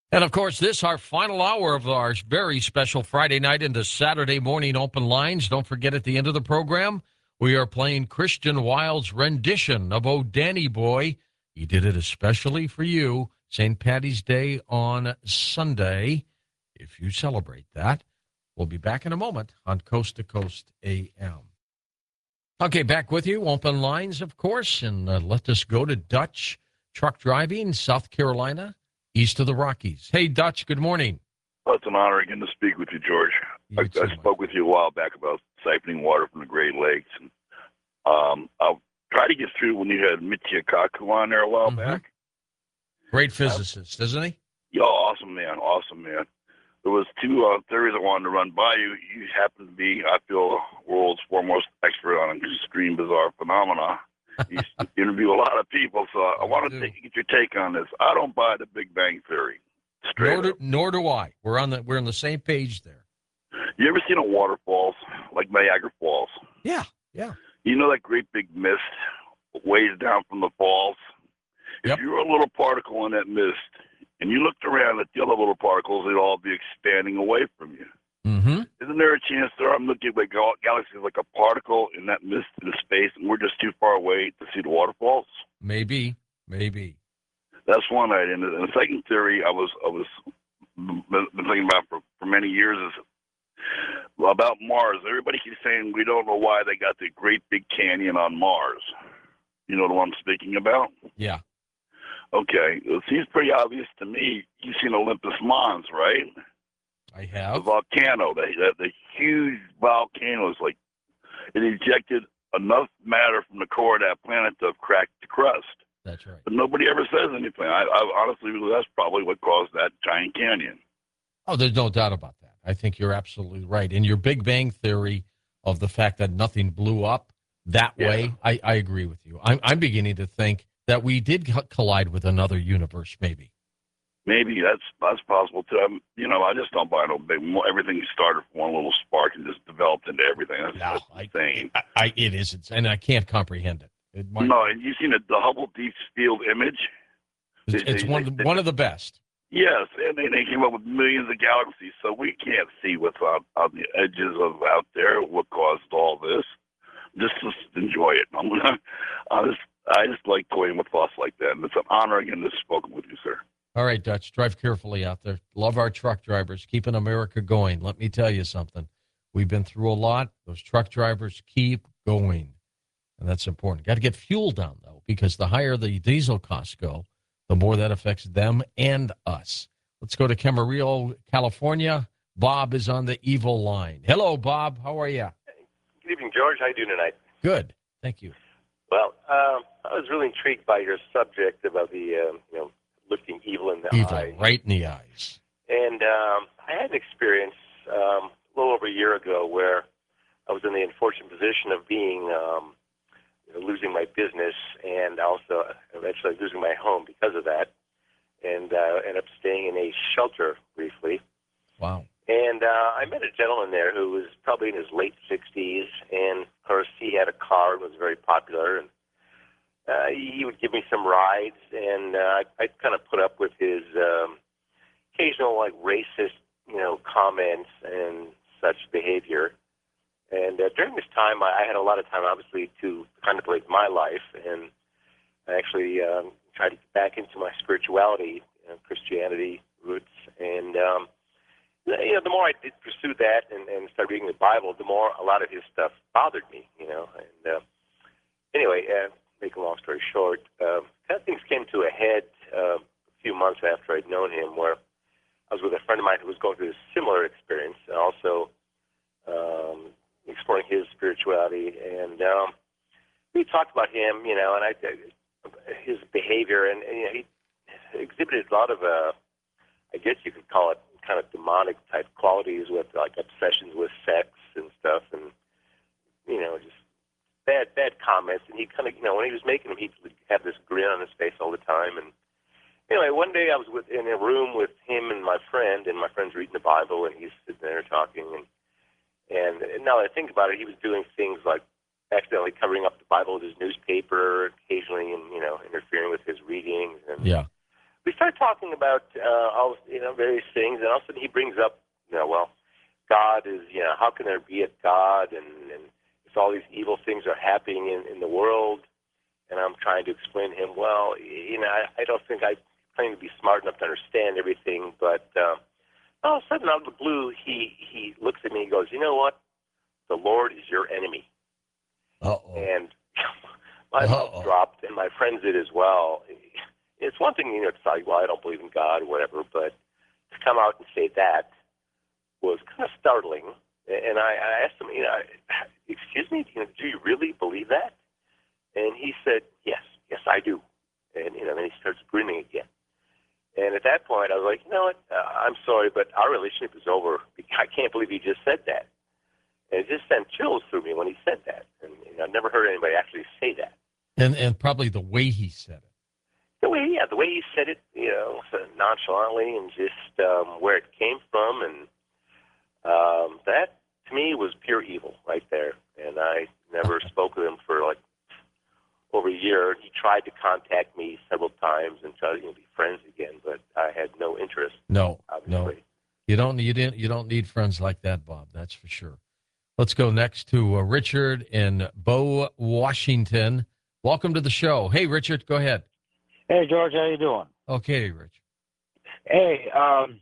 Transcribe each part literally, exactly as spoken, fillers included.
And, of course, this our final hour of our very special Friday night into Saturday morning open lines. Don't forget, at the end of the program, we are playing Christian Wilde's rendition of "Oh, Danny Boy." He did it especially for you, Saint Patty's Day on Sunday. If you celebrate that, we'll be back in a moment on Coast to Coast A M. Okay, back with you. Open lines, of course, and uh, let us go to Dutch Truck Driving, South Carolina, east of the Rockies. Hey, Dutch, good morning. Well, it's an honor again to speak with you, George. You I, too, I spoke with you a while back about siphoning water from the Great Lakes. And, um, I'll try to get through when you had Michio Kaku on there a while mm-hmm. back. Great physicist, uh, isn't he? Yeah, awesome man, awesome man. There was two uh, theories I wanted to run by you. You happen to be, I feel, world's foremost expert on extreme bizarre phenomena. You interview a lot of people, so I, I want to get your take on this. I don't buy the Big Bang Theory. Straight nor do, up. nor do I. We're on the we're on the same page there. You ever seen a waterfalls like Niagara Falls? Yeah, yeah. You know that great big mist weighs down from the falls? Yep. If you were a little particle in that mist and you looked around at the other little particles, they'd all be expanding away from you. Mm-hmm. Isn't there a chance there I'm looking at gal- galaxies like a particle in that mist in space and we're just too far away to see the waterfalls? Maybe, maybe. That's one item. And the second theory I was I was been thinking about for, for many years is about Mars. Everybody keeps saying we don't know why they got the great big canyon on Mars. You know what I'm speaking about? Yeah. Okay. It seems pretty obvious to me. You've seen Olympus Mons, right? I have. The volcano. The, the, the huge volcano is like it ejected enough matter from the core of that planet to have cracked the crust. That's right. But nobody ever says anything. I, I honestly believe that's probably what caused that giant canyon. Oh, there's no doubt about that. I think you're absolutely right. And your Big Bang Theory of the fact that nothing blew up that Yeah. way, I, I agree with you. I'm, I'm beginning to think that we did collide with another universe, maybe. Maybe that's that's possible too. I'm, you know, I just don't buy no big. Everything started from one little spark and just developed into everything. That's, No, that's I, insane. I, I, it is, and I can't comprehend it. it might, no, and you seen the, the Hubble Deep Field image? It's, They- it's they- one they- of the, one of the best. Yes, and they, they came up with millions of galaxies, so we can't see what's on, on the edges of out there. What caused all this? Just, just enjoy it. I'm gonna, I just, I just like toying with thoughts like that, and it's an honor again to have spoken with you, sir. All right, Dutch, drive carefully out there. Love our truck drivers, keeping America going. Let me tell you something. We've been through a lot. Those truck drivers keep going, and that's important. Got to get fuel down, though, because the higher the diesel costs go, the more that affects them and us. Let's go to Camarillo, California. Bob is on the evil line. Hello, Bob. How are you? Good evening, George. How you doing tonight? Good. Thank you. Well, um, I was really intrigued by your subject about the, um, you know, looking evil in the Evil, eye. right in the eyes. And um, I had an experience um, a little over a year ago where I was in the unfortunate position of being um, you know, losing my business and also eventually losing my home because of that, and uh, ended up staying in a shelter briefly. Wow. And uh, I met a gentleman there who was probably in his late sixties, and of course he had a car and was very popular, and uh, he would give me some rides, and uh, I'd kind of put up with his um, occasional like racist, you know, comments and such behavior. And uh, during this time, I, I had a lot of time, obviously, to contemplate my life, and I actually um, tried to get back into my spirituality, you know, Christianity roots, and um, you know, the more I did pursue that and, and start reading the Bible, the more a lot of his stuff bothered me, you know. And uh, anyway, uh, make a long story short, uh, kind of things came to a head uh, a few months after I'd known him, where I was with a friend of mine who was going through a similar experience, and also um, exploring his spirituality. And um, we talked about him, you know, and I his behavior, and, and you know, he exhibited a lot of, uh, I guess you could call it, kind of demonic type qualities with like obsessions with sex and stuff, and you know, just bad bad comments. And he kind of, you know, when he was making them, he'd have this grin on his face all the time. And anyway, one day I was with, in a room with him and my friend, and my friend's reading the Bible, and he's sitting there talking. And and, and now that I think about it, he was doing things like accidentally covering up the Bible with his newspaper occasionally, and you know, interfering with his readings. And yeah. we started talking about uh, all you know, various things, and all of a sudden he brings up, you know, well, God is, you know, how can there be a God, and, and if all these evil things are happening in, in the world, and I'm trying to explain to him, well, you know, I, I don't think I claim to be smart enough to understand everything, but um, all of a sudden, out of the blue, he, he looks at me and goes, you know what? The Lord is your enemy. Uh-oh. And my Uh-oh. mouth dropped, and my friends did as well. It's one thing, you know, to tell you, well, I don't believe in God or whatever, but to come out and say that was kind of startling. And I, I asked him, you know, excuse me, you know, do you really believe that? And he said, yes, yes, I do. And, you know, then he starts grinning again. And at that point, I was like, you know what, uh, I'm sorry, but our relationship is over. I can't believe he just said that. And it just sent chills through me when he said that. And you know, I've never heard anybody actually say that. And and probably the way he said it. The way, yeah, the way he said it, you know, so nonchalantly, and just um, where it came from, and um, that to me was pure evil right there. And I never spoke with him for like over a year. He tried to contact me several times and try to, you know, be friends again, but I had no interest. No, obviously. no. You don't you didn't you don't need friends like that, Bob. That's for sure. Let's go next to uh, Richard in Bow, Washington. Welcome to the show. Hey, Richard, go ahead. Hey, George, how you doing? Okay, Rich. Hey, um,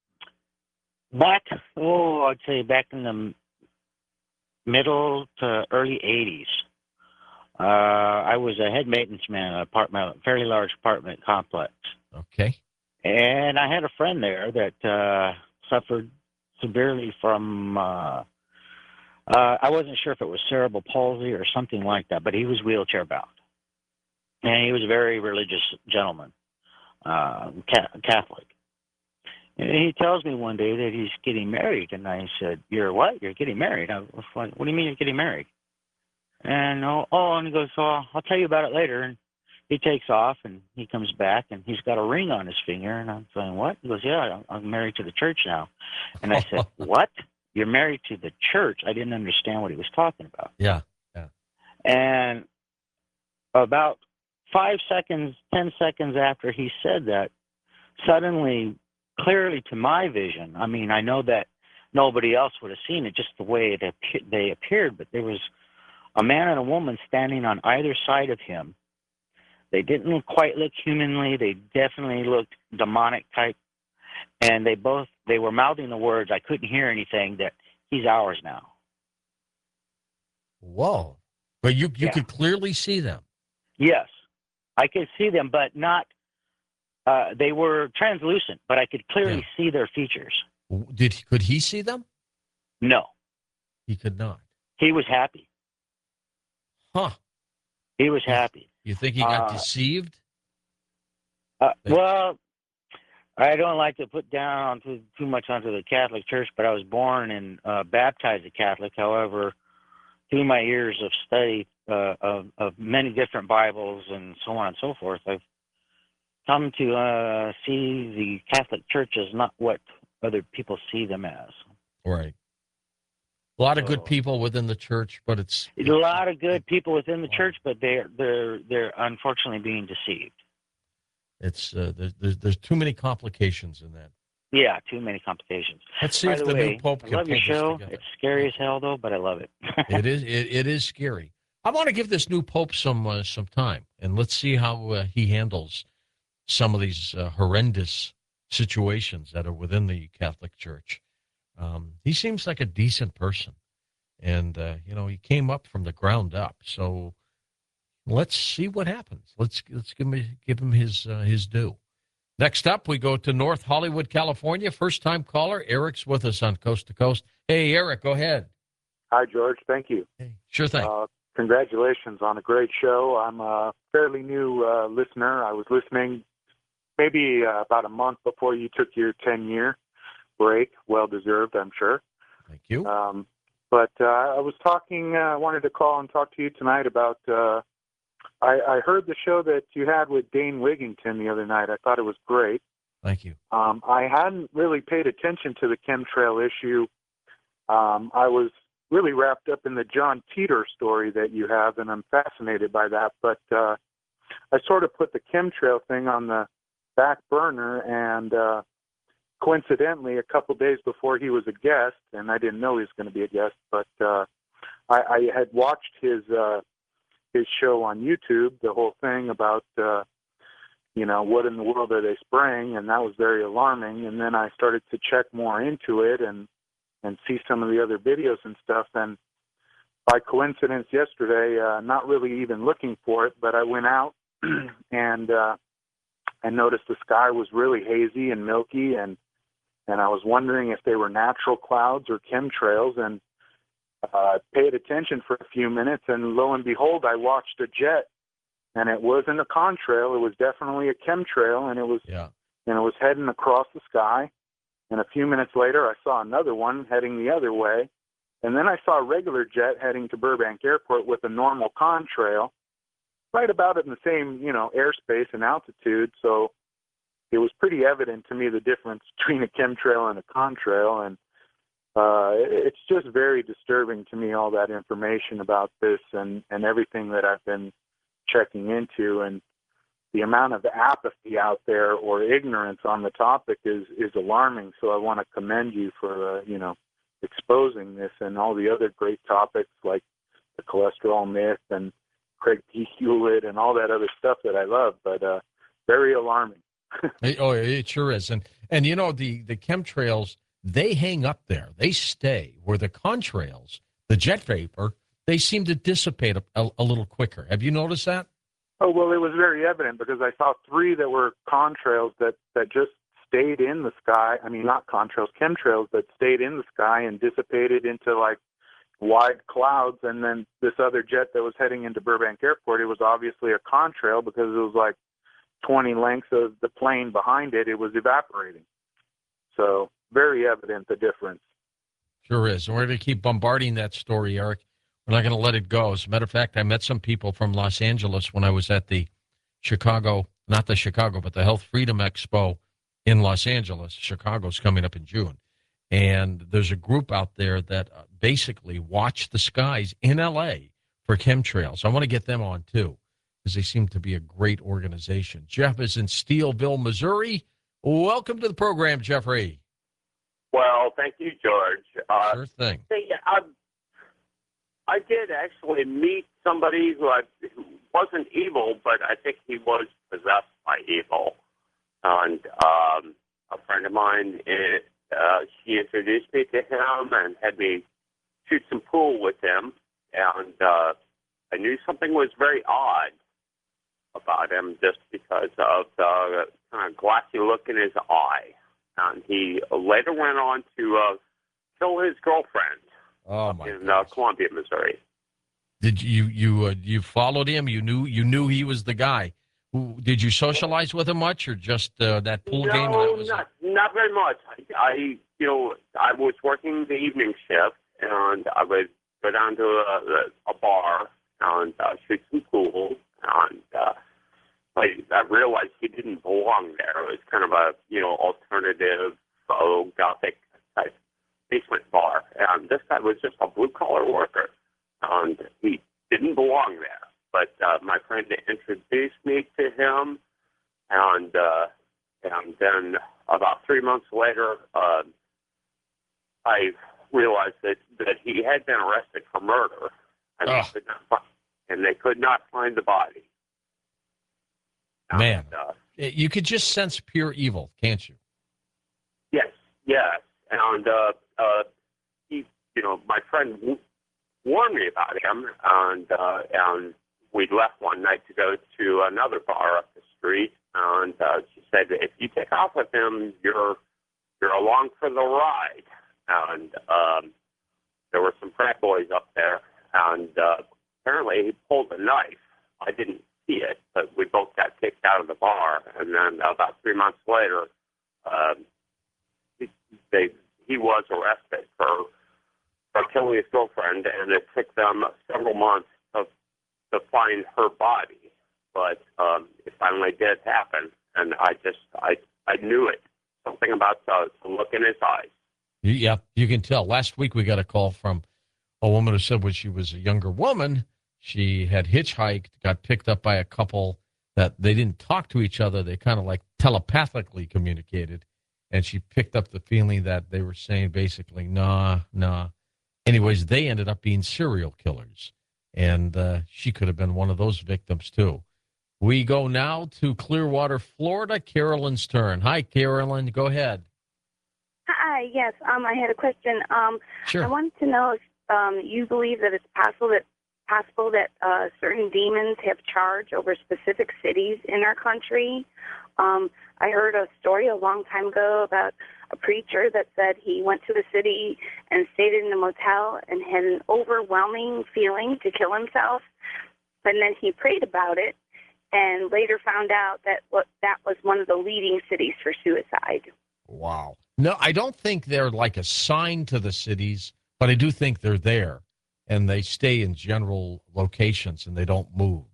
back, oh, I'd say back in the middle to early eighties, uh, I was a head maintenance man at an apartment, a fairly large apartment complex. Okay. And I had a friend there that uh, suffered severely from, uh, uh, I wasn't sure if it was cerebral palsy or something like that, but he was wheelchair bound. And he was a very religious gentleman, uh, Catholic. And he tells me one day that he's getting married. And I said, you're what? You're getting married? I was like, what do you mean you're getting married? And, oh, oh and he goes, oh, I'll tell you about it later. And he takes off, and he comes back, and he's got a ring on his finger. And I'm saying, what? He goes, yeah, I'm married to the church now. And I said, what? You're married to the church? I didn't understand what he was talking about. Yeah, yeah. And about five seconds, ten seconds after he said that, suddenly, clearly to my vision, I mean, I know that nobody else would have seen it, just the way it appear- they appeared, but there was a man and a woman standing on either side of him. They didn't quite look humanly. They definitely looked demonic type. And they both, they were mouthing the words, I couldn't hear anything, that he's ours now. Whoa. But you, you Yeah. could clearly see them. Yes. I could see them, but not, uh, they were translucent, but I could clearly Yeah. see their features. Did Could he see them? No. He could not. He was happy. Huh. He was happy. You think he got Uh, deceived? Uh, well, I don't like to put down too, too much onto the Catholic Church, but I was born and uh, baptized a Catholic. However, through my years of study uh, of, of many different Bibles and so on and so forth, I've come to uh, see the Catholic Church as not what other people see them as. Right. A lot of So- good people within the church, but it's A lot of good people within the church, but they're they're they're unfortunately being deceived. it's uh, there's, there's there's too many complications in that. Yeah, too many complications. Let's see By if the, the way, new pope I can love pull your this show. together. It's scary as hell, though, but I love it. It is it, it is scary. I want to give this new pope some uh, some time, and let's see how uh, he handles some of these uh, horrendous situations that are within the Catholic Church. Um, he seems like a decent person, and uh, you know he came up from the ground up. So let's see what happens. Let's let's give him give him his uh, his due. Next up, we go to North Hollywood, California. First time caller Eric's with us on Coast to Coast. Hey, Eric, go ahead. Hi, George. Thank you. Hey, sure thing. Uh, congratulations on a great show. I'm a fairly new uh, listener. I was listening maybe uh, about a month before you took your ten-year break. Well-deserved, I'm sure. Thank you. Um, but uh, I was talking, I uh, wanted to call and talk to you tonight about, uh, I, I heard the show that you had with Dane Wigington the other night. I thought it was great. Thank you. Um, I hadn't really paid attention to the chemtrail issue. Um, I was really wrapped up in the John Teeter story that you have, and I'm fascinated by that. But uh, I sort of put the chemtrail thing on the back burner. And uh, coincidentally, a couple days before he was a guest, and I didn't know he was going to be a guest, but uh, I, I had watched his uh, his show on YouTube, the whole thing about, uh, you know, what in the world are they spraying, and that was very alarming. And then I started to check more into it and, and see some of the other videos and stuff. And by coincidence yesterday, uh, not really even looking for it, but I went out and uh, I noticed the sky was really hazy and milky, and and I was wondering if they were natural clouds or chemtrails, and uh, paid attention for a few minutes, and lo and behold, I watched a jet, and it wasn't a contrail, it was definitely a chemtrail, and it was Yeah. and it was heading across the sky. And a few minutes later, I saw another one heading the other way, and then I saw a regular jet heading to Burbank Airport with a normal contrail, right about in the same, you know, airspace and altitude. So it was pretty evident to me the difference between a chemtrail and a contrail. And uh, it's just very disturbing to me, all that information about this and, and everything that I've been checking into. And the amount of apathy out there or ignorance on the topic is, is alarming. So I want to commend you for, uh, you know, exposing this and all the other great topics like the cholesterol myth and Craig T. Hewlett and all that other stuff that I love, but uh, very alarming. It- oh, it sure is. And, and you know, the, the chemtrails, they hang up there. They stay. Where the contrails, the jet vapor, they seem to dissipate a, a, a little quicker. Have you noticed that? Oh, well, it was very evident because I saw three that were contrails that, that just stayed in the sky. I mean, not contrails, chemtrails that stayed in the sky and dissipated into like wide clouds. And then this other jet that was heading into Burbank Airport, it was obviously a contrail because it was like twenty lengths of the plane behind it. It was evaporating. So very evident the difference. Sure is. And we're going to keep bombarding that story, Eric. We're not going to let it go. As a matter of fact, I met some people from Los Angeles when I was at the Chicago, not the Chicago, but the Health Freedom Expo in Los Angeles. Chicago's coming up in June. And there's a group out there that uh, basically watch the skies in L A for chemtrails. I want to get them on, too, because they seem to be a great organization. Jeff is in Steelville, Missouri. Welcome to the program, Jeffrey. Well, thank you, George. Uh, Sure thing. Hey, I, I did actually meet somebody who, I, who wasn't evil, but I think he was possessed by evil. And um, a friend of mine, it, uh, she introduced me to him and had me shoot some pool with him. And uh, I knew something was very odd about him just because of the kind of glassy look in his eye. And he later went on to uh, kill his girlfriend Oh, my in uh, goodness. Columbia, Missouri. Did you you uh, you followed him? You knew you knew he was the guy. Who, did you socialize with him much, or just uh, that pool no, game? That was not not very much. I, I, you know, I was working the evening shift, and I would go down to a, a bar and uh, shoot some pool, and uh, I, I realized he didn't belong there. It was kind of a you know alternative, faux gothic type basement bar, and this guy was just a blue collar worker, and he didn't belong there. But uh, my friend introduced me to him, and uh, and then about three months later, uh, I realized that, that he had been arrested for murder, and they, Ugh. could not find, and they could not find the body. Man. And, uh, you could just sense pure evil, can't you? yes, yes, and uh, uh, he, you know, my friend w- warned me about him, and uh, and. We left one night to go to another bar up the street, and uh, she said, "If you take off with him, you're you're along for the ride." And um, there were some frat boys up there, and uh, apparently he pulled a knife. I didn't see it, but we both got kicked out of the bar. And then about three months later, uh, he, they he was arrested for for killing his girlfriend, and it took them several months of to find her body, but um, it finally did happen, and I just, I, I knew it. Something about the, the look in his eyes. Yeah, you can tell. Last week we got a call from a woman who said when she was a younger woman, she had hitchhiked, got picked up by a couple that they didn't talk to each other. They kind of like telepathically communicated. And she picked up the feeling that they were saying basically, nah, nah. Anyways, they ended up being serial killers. And uh, she could have been one of those victims, too. We go now to Clearwater, Florida. Carolyn's turn. Hi, Carolyn. Go ahead. Hi, yes. Um, I had a question. Um, Sure. I wanted to know if um, you believe that it's possible that possible that uh, certain demons have charge over specific cities in our country. Um, I heard a story a long time ago about a preacher that said he went to a city and stayed in a motel and had an overwhelming feeling to kill himself. And then he prayed about it and later found out that what that was one of the leading cities for suicide. Wow. No, I don't think they're like assigned to the cities, but I do think they're there. And they stay in general locations and they don't move.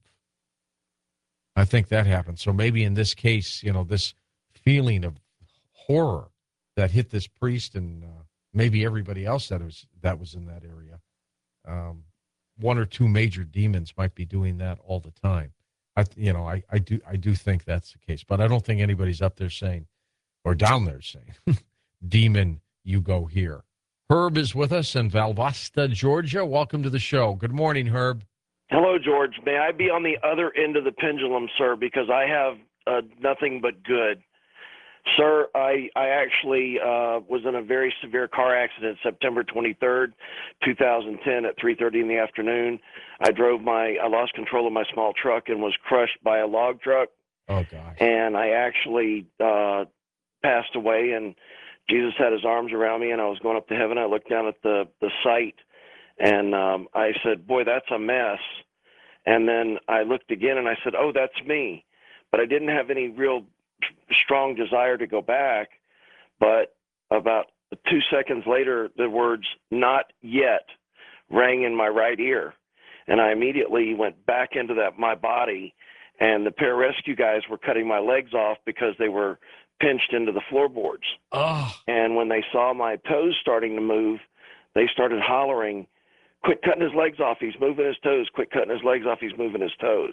I think that happens. So maybe in this case, you know, this feeling of horror that hit this priest and uh, maybe everybody else that was that was in that area. Um, one or two major demons might be doing that all the time. I, you know, I, I do I do think that's the case, but I don't think anybody's up there saying, or down there saying, demon, you go here. Herb is with us in Valdosta, Georgia. Welcome to the show. Good morning, Herb. Hello, George. May I be on the other end of the pendulum, sir, because I have uh, nothing but good. Sir, I, I actually uh, was in a very severe car accident September twenty-third, two thousand ten at three thirty in the afternoon. I drove my, I lost control of my small truck and was crushed by a log truck. Oh, gosh. And I actually uh, passed away, and Jesus had his arms around me, and I was going up to heaven. I looked down at the, the site, and um, I said, boy, that's a mess. And then I looked again, and I said, oh, that's me. But I didn't have any real strong desire to go back. But about two seconds later, the words, not yet, rang in my right ear. And I immediately went back into that my body, and the pararescue guys were cutting my legs off because they were pinched into the floorboards. Oh. And when they saw my toes starting to move, they started hollering, quit cutting his legs off, he's moving his toes, quit cutting his legs off, he's moving his toes.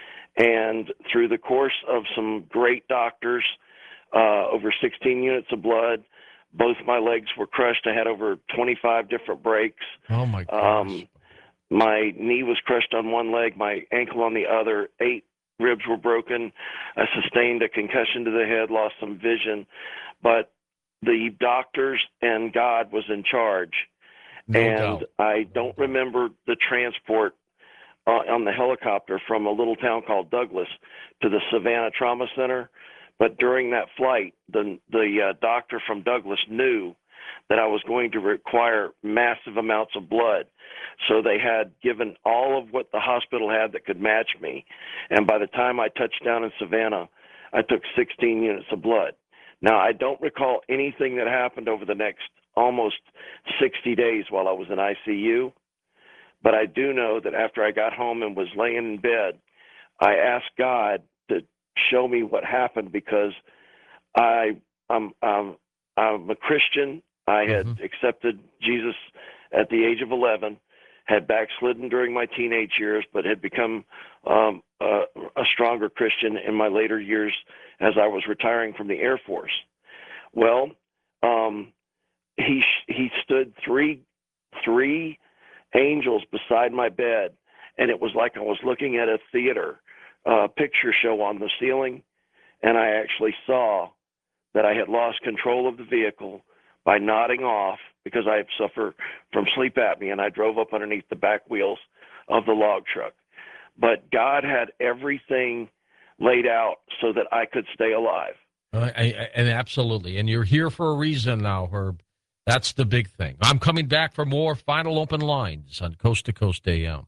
And through the course of some great doctors, uh, over sixteen units of blood, both my legs were crushed. I had over twenty-five different breaks. Oh, my gosh. Um, my knee was crushed on one leg, my ankle on the other, eight ribs were broken. I sustained a concussion to the head, lost some vision. But the doctors and God was in charge. No and doubt. I don't remember the transport uh, on the helicopter from a little town called Douglas to the Savannah Trauma Center. But during that flight, the, the uh, doctor from Douglas knew that I was going to require massive amounts of blood. So they had given all of what the hospital had that could match me. And by the time I touched down in Savannah, I took sixteen units of blood. Now, I don't recall anything that happened over the next almost sixty days while I was in I C U, but I do know that after I got home and was laying in bed, I asked God to show me what happened because I, I'm, I'm, I'm a Christian. I had Mhm. accepted Jesus at the age of eleven, had backslidden during my teenage years, but had become um, a, a stronger Christian in my later years as I was retiring from the Air Force. Well, um, he he stood three three angels beside my bed, and it was like I was looking at a theater uh, picture show on the ceiling, and I actually saw that I had lost control of the vehicle by nodding off because I suffer from sleep apnea, and I drove up underneath the back wheels of the log truck. But God had everything laid out so that I could stay alive. Uh, I, I, and absolutely. And you're here for a reason now, Herb. That's the big thing. I'm coming back for more Final Open Lines on Coast to Coast A M.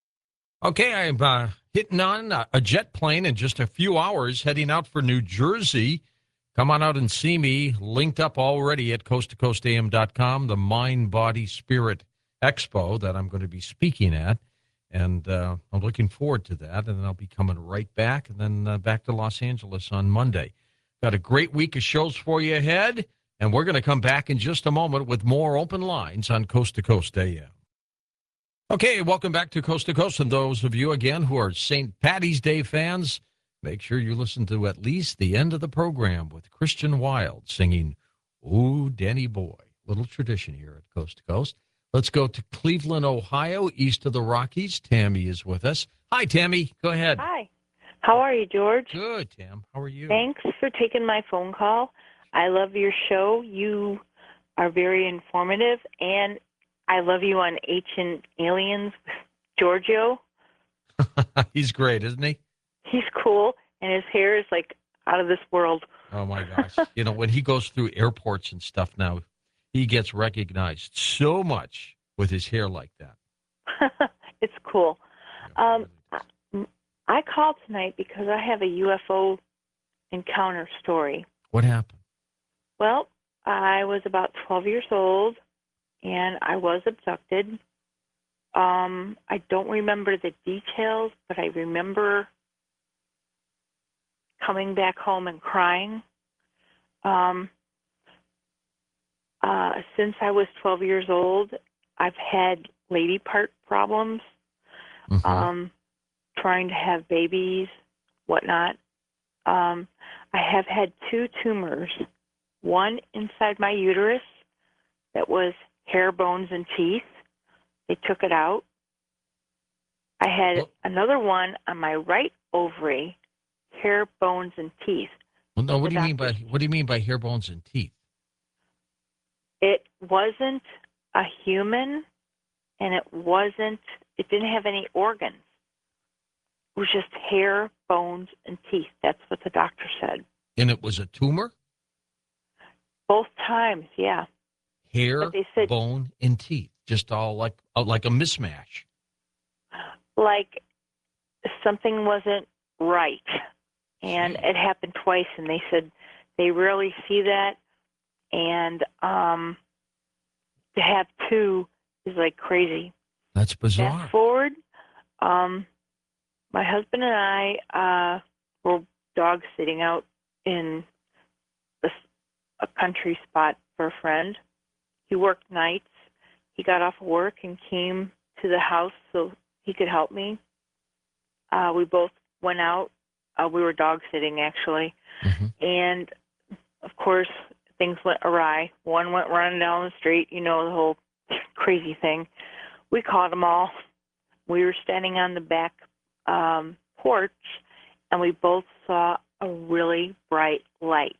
Okay, I'm uh, hitting on a, a jet plane in just a few hours, heading out for New Jersey. Come on out and see me, linked up already at coast to coast A M dot com, the Mind, Body, Spirit Expo that I'm going to be speaking at. And uh, I'm looking forward to that. And then I'll be coming right back and then uh, back to Los Angeles on Monday. Got a great week of shows for you ahead. And we're going to come back in just a moment with more open lines on Coast to Coast A M. Okay, welcome back to Coast to Coast. And those of you, again, who are Saint Patty's Day fans, Make sure you listen to at least the end of the program with Christian Wilde singing, "Ooh, Danny Boy." Little tradition here at Coast to Coast. Let's go to Cleveland, Ohio, east of the Rockies. Tammy is with us. Hi, Tammy. Go ahead. Hi. How are you, George? Good, Tam. How are you? Thanks for taking my phone call. I love your show. You are very informative, and I love you on Ancient Aliens with Giorgio. He's great, isn't he? He's cool, and his hair is like out of this world. Oh, my gosh. You know, when he goes through airports and stuff now, he gets recognized so much with his hair like that. It's cool. Yeah, Um, really. I called tonight because I have a U F O encounter story. What happened? Well, I was about twelve years old, and I was abducted. Um, I don't remember the details, but I remember coming back home and crying. Um, uh, since I was twelve years old, I've had lady part problems, Mhm. um, trying to have babies, whatnot. Um, I have had two tumors, one inside my uterus that was hair, bones, and teeth. They took it out. I had Well- another one on my right ovary, hair, bones, and teeth. Well, no, the what do you mean by doctors- what do you mean by hair, bones, and teeth? It wasn't a human, and it wasn't, it didn't have any organs. It was just hair, bones, and teeth. That's what the doctor said. And it was a tumor? Both times, yeah. Hair, But they said- bone, and teeth. Just all like uh, like a mismatch. Like something wasn't right. And Gee. it happened twice, and they said they rarely see that. And um, to have two is like crazy. That's bizarre. Fast forward, um, my husband and I uh, were dog sitting out in a, a country spot for a friend. He worked nights. He got off work and came to the house so he could help me. Uh, we both went out. Uh, we were dog sitting, actually. Mhm. And, of course, things went awry. One went running down the street, you know, the whole crazy thing. We caught them all. We were standing on the back um, porch, and we both saw a really bright light.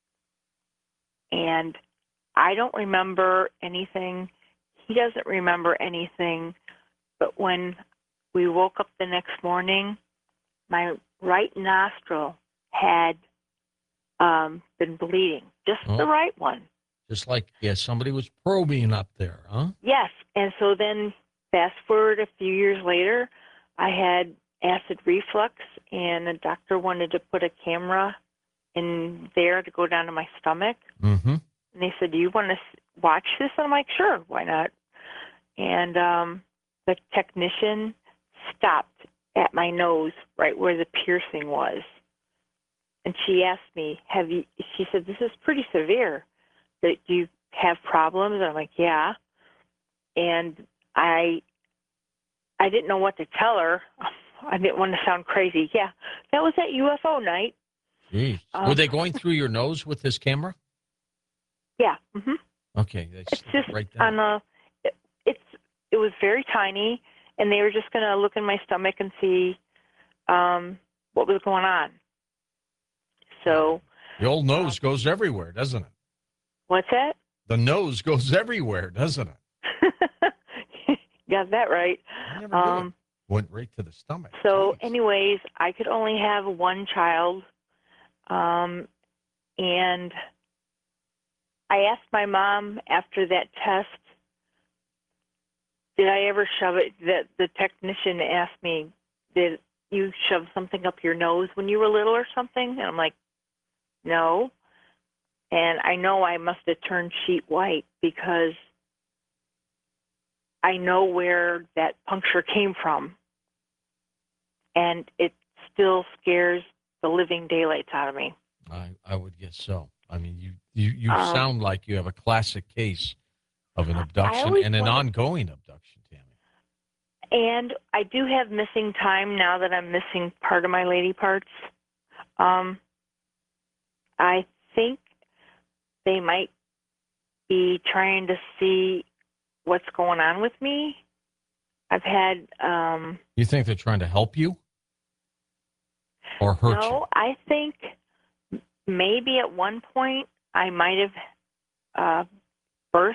And I don't remember anything. He doesn't remember anything. But when we woke up the next morning, my right nostril had um, been bleeding, just Oh. the right one. Just like yeah, somebody was probing up there, huh? Yes. And so then fast forward a few years later, I had acid reflux, and the doctor wanted to put a camera in there to go down to my stomach. Mm-hmm. And they said, do you want to watch this? And I'm like, sure, why not? And um, the technician stopped at my nose right where the piercing was. And she asked me, have you, she said, this is pretty severe. Do you have problems? And I'm like, yeah. And I, I didn't know what to tell her. I didn't want to sound crazy. Yeah, that was that U F O night. Jeez. Um, Were they going through your nose with this camera? Yeah. hmm Okay. They It's slid just right down. on a. It, it's it was very tiny, and they were just going to look in my stomach and see um, what was going on. So The old nose goes everywhere, doesn't it? what's that? The nose goes everywhere, doesn't it? Got that right. I never knew Um, it. Went right to the stomach. So, Jeez. anyways, I could only have one child, um, and I asked my mom after that test, did I ever shove it? That the technician asked me, did you shove something up your nose when you were little or something? And I'm like, no. And I know I must have turned sheet white because I know where that puncture came from. And it still scares the living daylights out of me. I, I would guess so. I mean, you, you, you Um, sound like you have a classic case of an abduction always and an wondered- ongoing abduction, Tammy. And I do have missing time now that I'm missing part of my lady parts. Um, I think they might be trying to see what's going on with me. I've had. Um, You think they're trying to help you or hurt no, you? I think maybe at one point I might have uh, birthed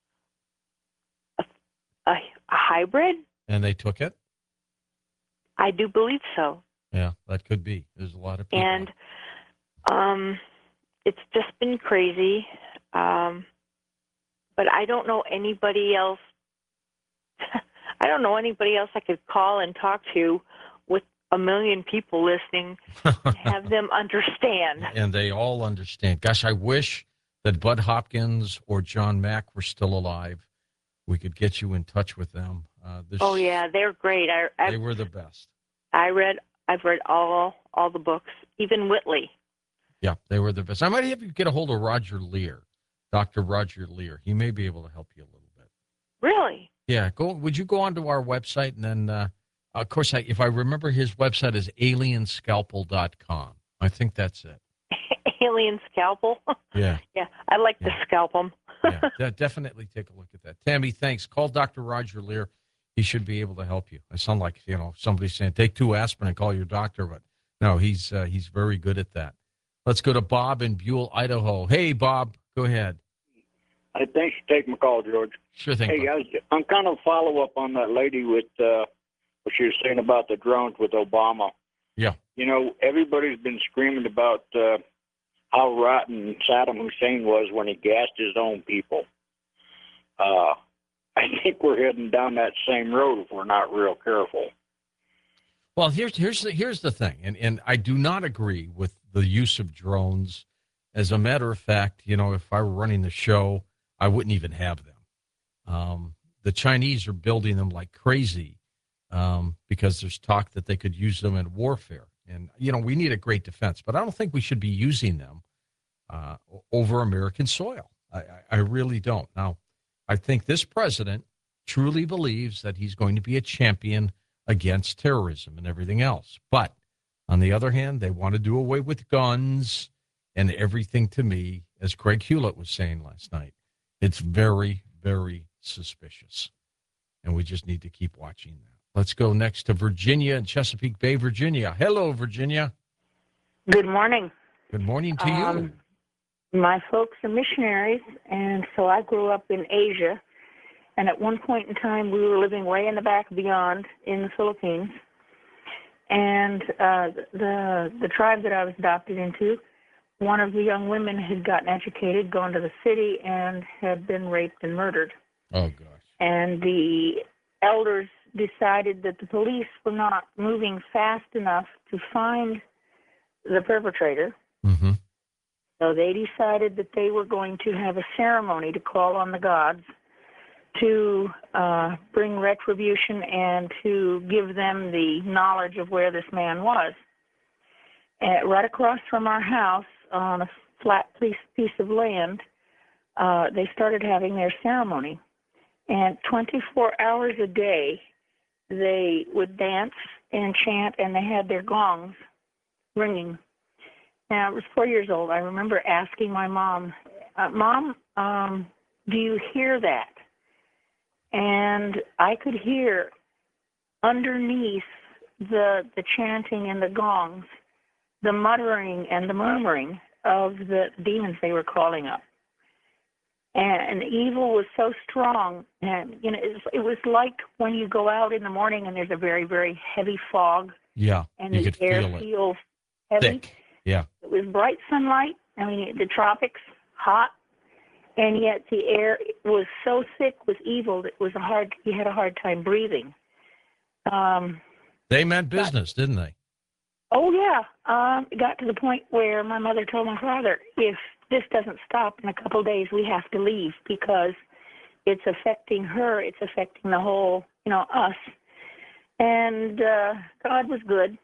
a, a, a hybrid. And they took it? I do believe so. Yeah, that could be. There's a lot of people. And um, it's just been crazy. Um, but I don't know anybody else. I don't know anybody else I could call and talk to with a million people listening and have them understand. And they all understand. Gosh, I wish that Bud Hopkins or John Mack were still alive. We could get you in touch with them. Uh, this, Oh yeah, they're great. I I, they were the best. I read. I've read all all the books, even Whitley. Yeah, they were the best. I might have you get a hold of Roger Lear, Doctor Roger Lear. He may be able to help you a little bit. Really? Yeah, go. Would you go onto our website and then, uh, of course, I, if I remember, his website is alien scalpel dot com. I think that's it. Alien scalpel. Yeah. Yeah, I like Yeah. to scalp them. Yeah, de- definitely take a look at that. Tammy, thanks. Call Doctor Roger Lear. He should be able to help you. I sound like, you know, somebody saying, take two aspirin and call your doctor, but no, he's uh, he's very good at that. Let's go to Bob in Buell, Idaho. Hey, Bob, go ahead. Hey, thanks for taking my call, George. Sure thing. Hey, Bob. I was, I'm kind of follow up on that lady with uh, what she was saying about the drones with Obama. Yeah. You know, everybody's been screaming about uh, how rotten Saddam Hussein was when he gassed his own people. Uh, I think we're heading down that same road if we're not real careful. Well, here's here's the here's the thing, and and I do not agree with the use of drones. As a matter of fact, you know, if I were running the show, I wouldn't even have them. Um, the Chinese are building them like crazy um, because there's talk that they could use them in warfare. And, you know, we need a great defense, but I don't think we should be using them uh, over American soil. I, I, I really don't. Now, I think this president truly believes that he's going to be a champion against terrorism and everything else. But on the other hand, they want to do away with guns and everything. To me, as Craig Hewlett was saying last night, it's very, very suspicious. And we just need to keep watching that. Let's go next to Virginia in Chesapeake Bay, Virginia. Hello, Virginia. Good morning. Good morning to Um, my folks are missionaries, and so I grew up in Asia. And at one point in time, we were living way in the back beyond in the Philippines. And uh, the the tribe that I was adopted into, one of the young women had gotten educated, gone to the city, and had been raped and murdered. you. Oh, gosh. And the elders decided that the police were not moving fast enough to find the perpetrator. Mm-hmm. So they decided that they were going to have a ceremony to call on the gods to uh, bring retribution and to give them the knowledge of where this man was. And right across from our house on a flat piece, piece of land, uh, they started having their ceremony. And twenty-four hours a day, they would dance and chant, and they had their gongs ringing. Now, I was four years old. I remember asking my mom, uh, Mom, um, do you hear that? And I could hear underneath the the chanting and the gongs, the muttering and the murmuring of the demons they were calling up. And evil was so strong, and you know, it was, it was like when you go out in the morning and there's a very, very heavy fog, Yeah, and you the could air feel it. feels heavy. Thick. Yeah. It was bright sunlight. I mean, the tropics, hot, and yet the air was so thick with evil that it was a hard. You had a hard time breathing. Um, They meant business, didn't they? oh yeah, um, it got to the point where my mother told my father, if this doesn't stop in a couple of days, we have to leave because it's affecting her. It's affecting the whole, you know, us. And uh, God was good.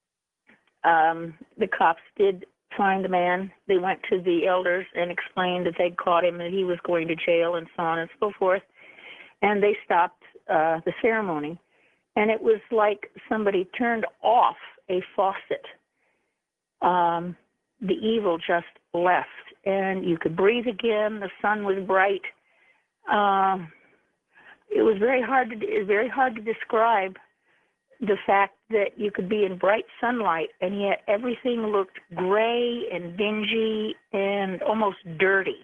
Um, the cops did find the man. They went to the elders and explained that they'd caught him and he was going to jail and so on and so forth. And they stopped uh, the ceremony. And it was like somebody turned off a faucet. um, the evil just left, and you could breathe again. The sun was bright. Um, it was very hard to it was very hard to describe the fact that you could be in bright sunlight, and yet everything looked gray and dingy and almost dirty,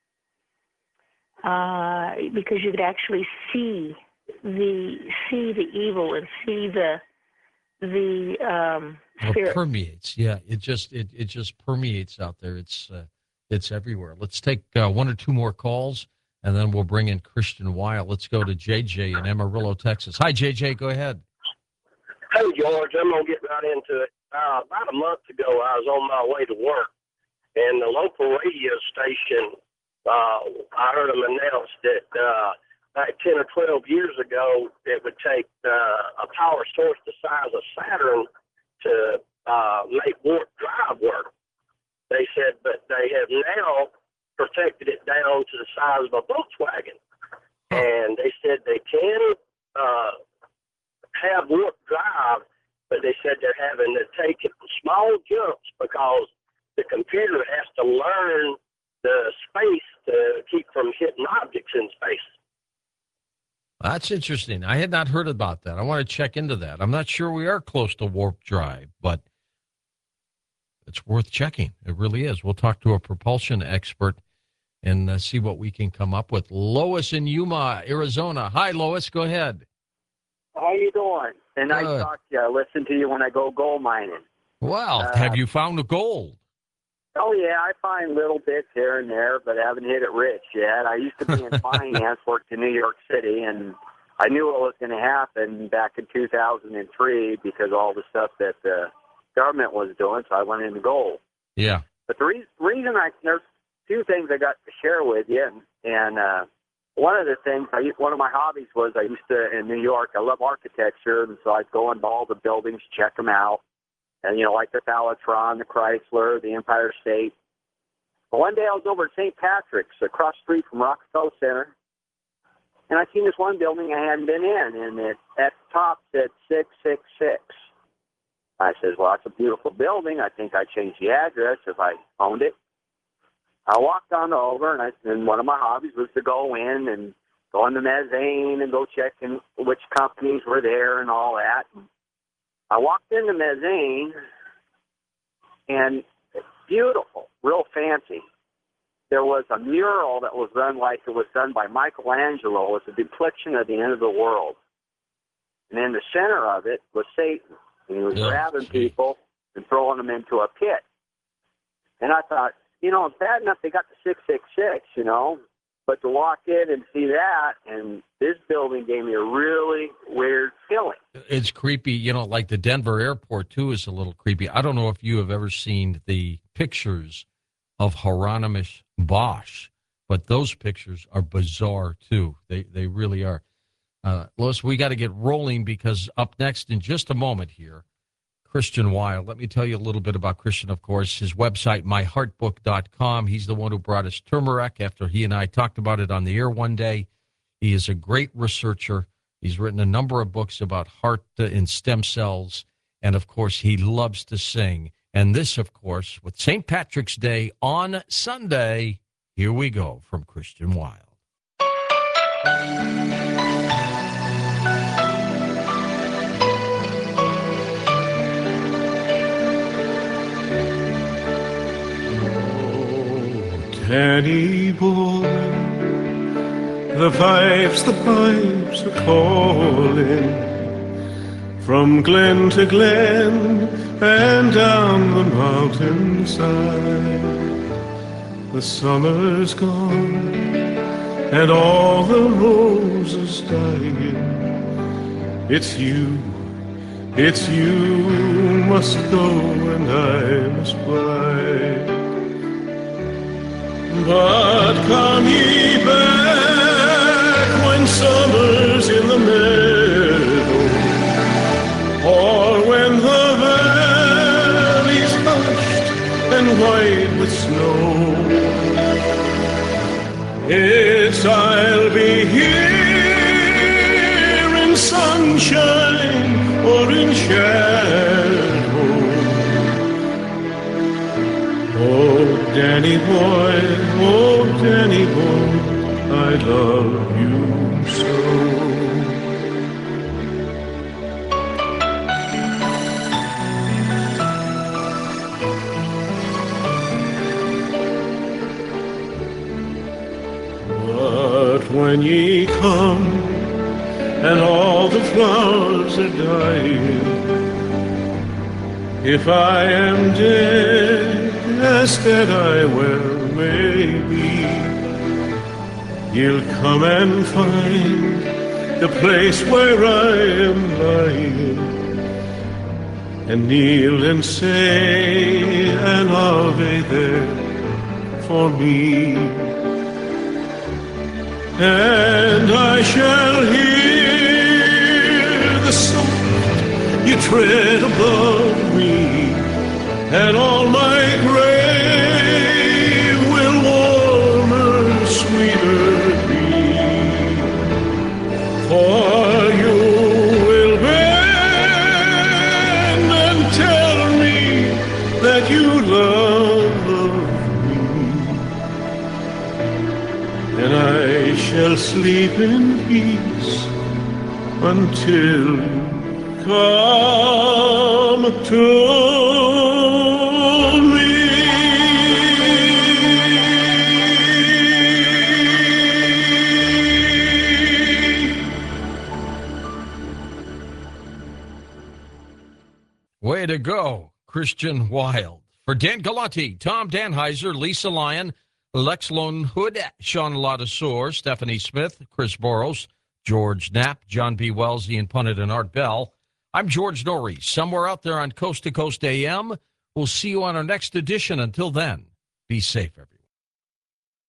uh, because you could actually see the see the evil and see the the um, spirit. It permeates. Yeah, it just it, it just permeates out there. It's uh, it's everywhere. Let's take uh, one or two more calls, and then we'll bring in Christian Weil. Let's go to J J in Amarillo, Texas. Hi, J J. Go ahead. Hey, George. I'm gonna get right into it. Uh, about a month ago, I was on my way to work, and the local radio station, uh, I heard them announce that uh, about ten or twelve years ago, it would take uh, a power source the size of Saturn to uh, make warp drive work. They said, but they have now perfected it down to the size of a Volkswagen. And they said they can uh, have warp drive, but they said they're having to take it in small jumps because the computer has to learn the space to keep from hitting objects in space. That's interesting. I had not heard about that. I want to check into that. I'm not sure we are close to warp drive, but it's worth checking. It really is. We'll talk to a propulsion expert and uh, see what we can come up with. Lois in Yuma, Arizona. Hi, Lois. Go ahead. How you doing? And I Good. talk to you. I listen to you when I go gold mining. Well, Uh, have you found the gold? Oh, yeah, I find little bits here and there, but I haven't hit it rich yet. I used to be in finance, worked in New York City, and I knew what was going to happen back in two thousand three because of all the stuff that the government was doing, so I went into gold. Yeah. But the reason, reason I, there's a few things I got to share with you, and, and uh, one of the things, I used, one of my hobbies was I used to, in New York, I love architecture, and so I'd go into all the buildings, check them out. And, you know, like the Fallotron, the Chrysler, the Empire State. But one day I was over at Saint Patrick's across the street from Rockefeller Center, and I seen this one building I hadn't been in, and it at the top said six six six. I says, well, that's a beautiful building. I think I'd change the address if I owned it. I walked on over, and, I, and one of my hobbies was to go in and go on the mezzanine and go check in which companies were there and all that. I walked in the mezzanine, and it's beautiful, real fancy. There was a mural that was done like it was done by Michelangelo. It was a depiction of the end of the world. And in the center of it was Satan. And he was Oh, grabbing gee. people and throwing them into a pit. And I thought, you know, it's bad enough they got the six six six, you know, but to walk in and see that, and this building gave me a really weird feeling. It's creepy. You know, like the Denver airport, too, is a little creepy. I don't know if you have ever seen the pictures of Hieronymus Bosch, but those pictures are bizarre, too. They they really are. Uh, Lois, we got to get rolling because up next in just a moment here, Christian Weil. Let me tell you a little bit about Christian, of course. His website, my heart book dot com. He's the one who brought us turmeric after he and I talked about it on the air one day. He is a great researcher. He's written a number of books about heart and stem cells. And, of course, he loves to sing. And this, of course, with Saint Patrick's Day on Sunday, here we go from Christian Weil. Danny boy, the pipes, the pipes are calling from glen to glen and down the mountainside. The summer's gone and all the roses dying. It's you, it's you must go and I must bide. But come ye back when summer's in the meadow, or when the valley's hushed and white with snow. It's I'll be here in sunshine or in shadow, Danny boy, oh Danny boy, I love you so. But when ye come and all the flowers are dying, if I am dead, as dead I well may be, you'll come and find the place where I am lying, and kneel and say an Ave there for me. And I shall hear the soft you tread above me, and all my grave will warmer, sweeter be. For you will bend and tell me that you love me, and I shall sleep in peace until you come to me. Way to go, Christian Wilde. For Dan Galati, Tom Danheiser, Lisa Lyon, Lex Lone Hood, Sean Ladasor, Stephanie Smith, Chris Boros, George Knapp, John B. Wells, Ian Punnett, and Art Bell. I'm George Norrie, somewhere out there on Coast to Coast A M. We'll see you on our next edition. Until then, be safe, everyone.